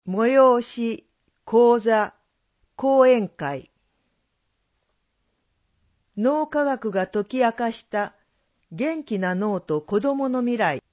催し、講座、講演会。脳科学が解き明かした元気な脳と子供の未来。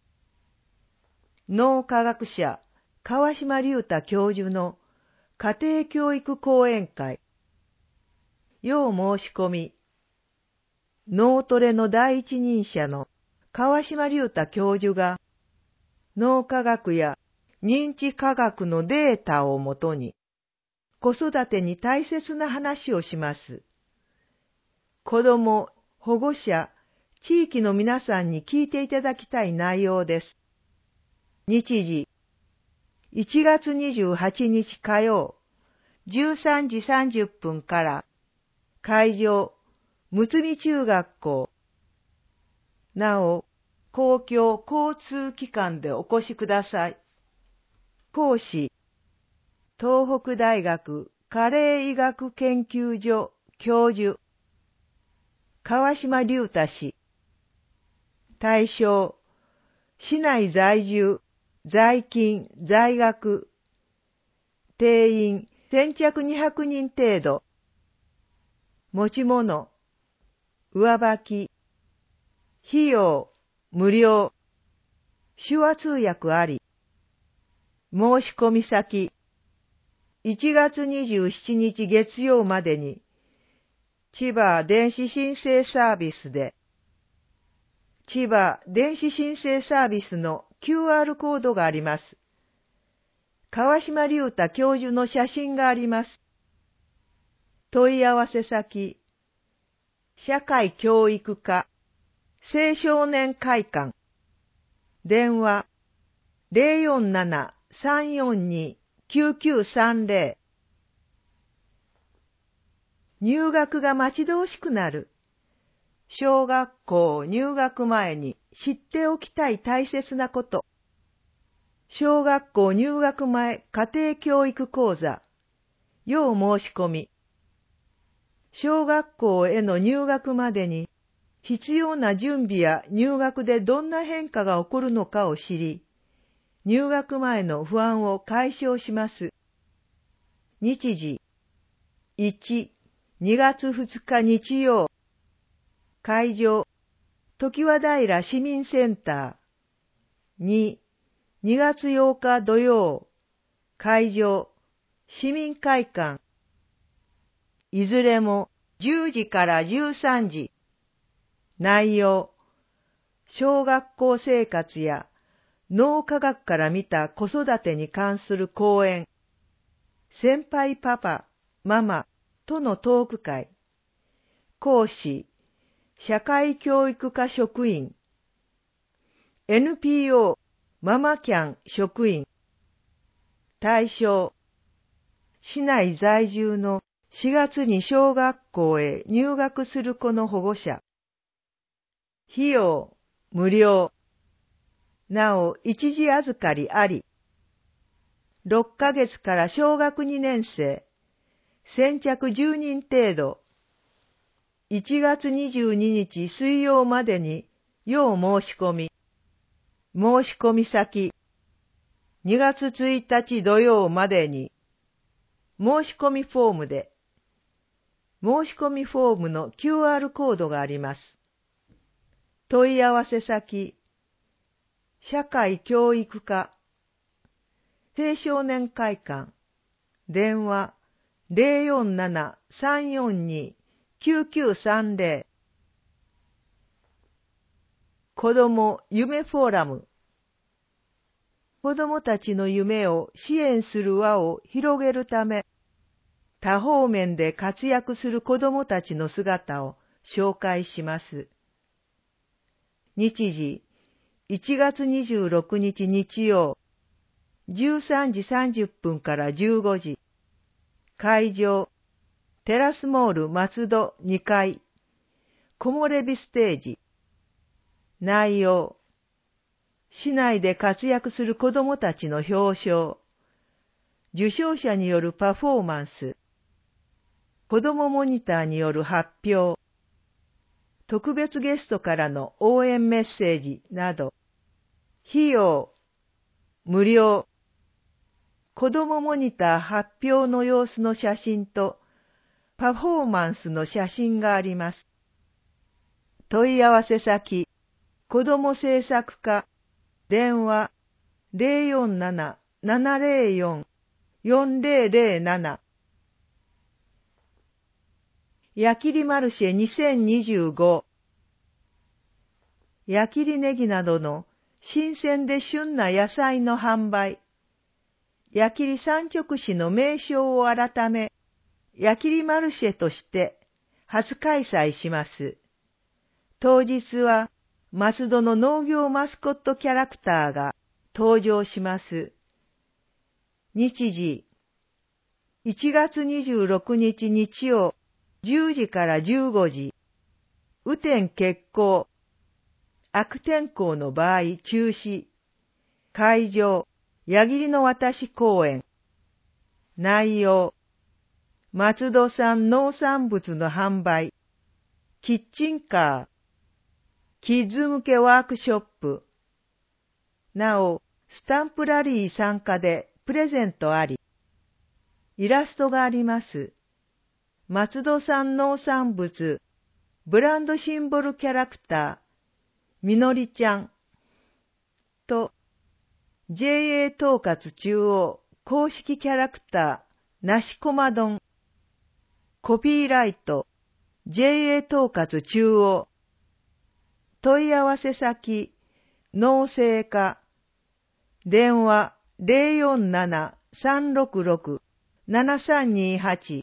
脳科学者、川島隆太教授の家庭教育講演会。要申し込み。脳トレの第一人者の川島隆太教授が脳科学や認知科学のデータをもとに子育てに大切な話をします。子ども、保護者、地域の皆さんに聞いていただきたい内容です。日時、1月28日火曜、13時30分から、会場、むつみ中学校。なお、公共交通機関でお越しください。講師、東北大学加齢医学研究所教授、川島隆太氏。対象、市内在住、在勤、在学。定員先着200人程度。持ち物、上履き。費用、無料。手話通訳あり。申し込み先、1月27日月曜までに、千葉電子申請サービスで、千葉電子申請サービスの QR コードがあります。川島隆太教授の写真があります。問い合わせ先、社会教育課、青少年会館、電話047-342-9930。入学が待ち遠しくなる。小学校入学前に知っておきたい大切なこと。小学校入学前家庭教育講座。要申し込み。小学校への入学までに必要な準備や入学でどんな変化が起こるのかを知り、入学前の不安を解消します。日時、1、2月2日日曜。会場、常盤平市民センター。2、2月8日土曜。会場、市民会館。いずれも10時から13時。内容、小学校生活や脳科学から見た子育てに関する講演。先輩パパ、ママとのトーク会。講師、社会教育課職員。NPO ママキャン職員。対象、市内在住の4月に小学校へ入学する子の保護者。費用、無料。なお、一時預かりあり。6ヶ月から小学2年生。先着10人程度。1月22日水曜までに要申し込み。申し込み先。2月1日土曜までに。申し込みフォームで。申し込みフォームの QR コードがあります。問い合わせ先。社会教育課。青少年会館。電話047-342-9930。子ども夢フォーラム。子どもたちの夢を支援する輪を広げるため、多方面で活躍する子どもたちの姿を紹介します。日時、1月26日日曜、13時30分から15時。会場、テラスモール松戸2階。木漏れ日ステージ。内容、市内で活躍する子どもたちの表彰。受賞者によるパフォーマンス。子どもモニターによる発表。特別ゲストからの応援メッセージなど。費用、無料。 子供モニター発表の様子の写真とパフォーマンスの写真があります。問い合わせ先、子供政策課、電話 047-704-4007。矢切マルシェ2025。矢切ネギなどの新鮮で旬な野菜の販売。矢切産直市の名称を改め、矢切マルシェとして初開催します。当日は松戸の農業マスコットキャラクターが登場します。日時、1月26日日曜10時から15時。雨天決行。悪天候の場合中止。会場、矢切の渡し公園。内容、松戸産農産物の販売。キッチンカー。キッズ向けワークショップ。なお、スタンプラリー参加でプレゼントあり。イラストがあります。松戸産農産物、ブランドシンボルキャラクター、みのりちゃんと、JA 統括中央公式キャラクター、なしこま丼、コピーライト、JA 統括中央、問い合わせ先、農政課、電話047-366-7328。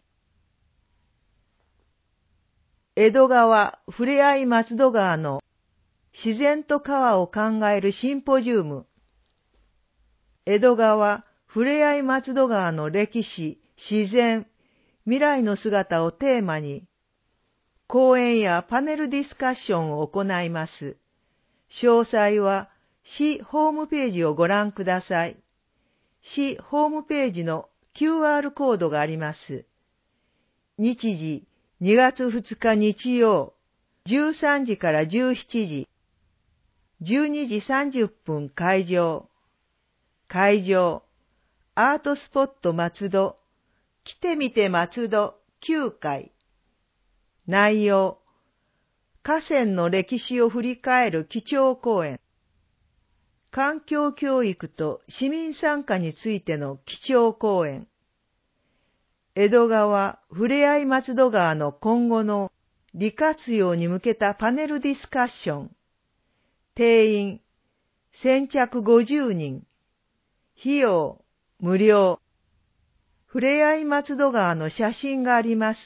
江戸川ふれあい松戸川の自然と川を考えるシンポジウム。江戸川ふれあい松戸川の歴史、自然、未来の姿をテーマに、講演やパネルディスカッションを行います。詳細は市ホームページをご覧ください。市ホームページの QR コードがあります。日時、2月2日日曜、13時から17時、12時30分会場。会場、アートスポット松戸、来てみて松戸9階。内容、河川の歴史を振り返る基調講演。環境教育と市民参加についての基調講演。江戸川ふれあい松戸川の今後の利活用に向けたパネルディスカッション。定員、先着50人。費用、無料。ふれあい松戸川の写真があります。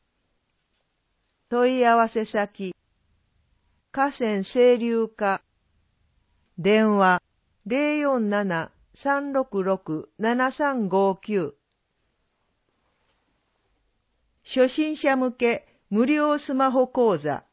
問い合わせ先、河川清流課。電話047-366-7359。初心者向け無料スマホ講座。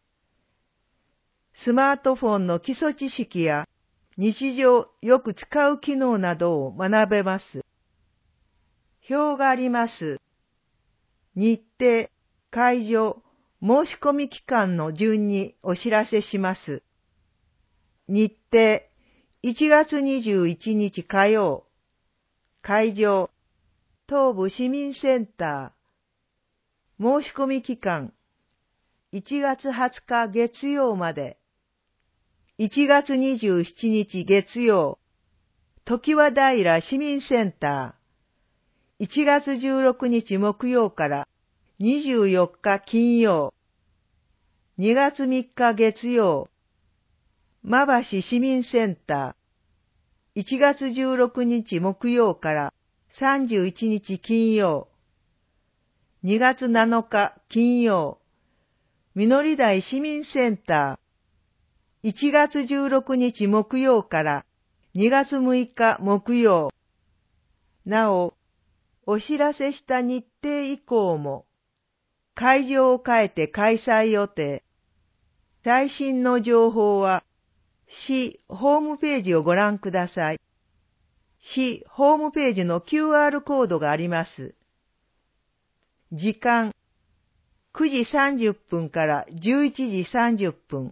スマートフォンの基礎知識や日常よく使う機能などを学べます。表があります。日程、会場、申し込み期間の順にお知らせします。日程、1月21日火曜。会場、東部市民センター。申し込み期間、1月20日月曜まで。1月27日月曜、常盤平市民センター。1月16日木曜から24日金曜。2月3日月曜、馬橋市民センター。1月16日木曜から31日金曜。2月7日金曜、みのり台市民センター。1月16日木曜から2月6日木曜。なお、お知らせした日程以降も、会場を変えて開催予定。最新の情報は、市ホームページをご覧ください。市ホームページの QR コードがあります。時間、9時30分から11時30分。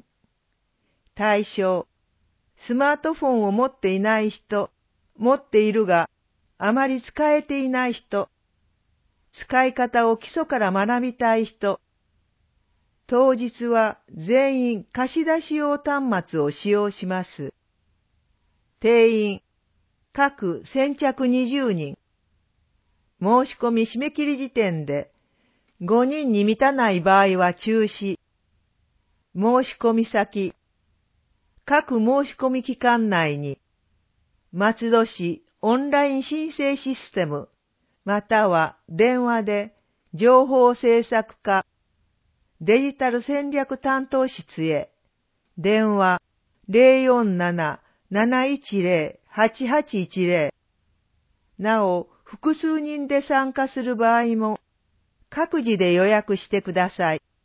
対象、スマートフォンを持っていない人、持っているがあまり使えていない人、使い方を基礎から学びたい人、当日は全員貸し出し用端末を使用します。定員、各先着20人。申し込み締め切り時点で5人に満たない場合は中止。申し込み先、各申し込み期間内に、松戸市オンライン申請システム、または電話で情報政策課デジタル戦略担当室へ、電話047-710-8810。なお、複数人で参加する場合も、各自で予約してください。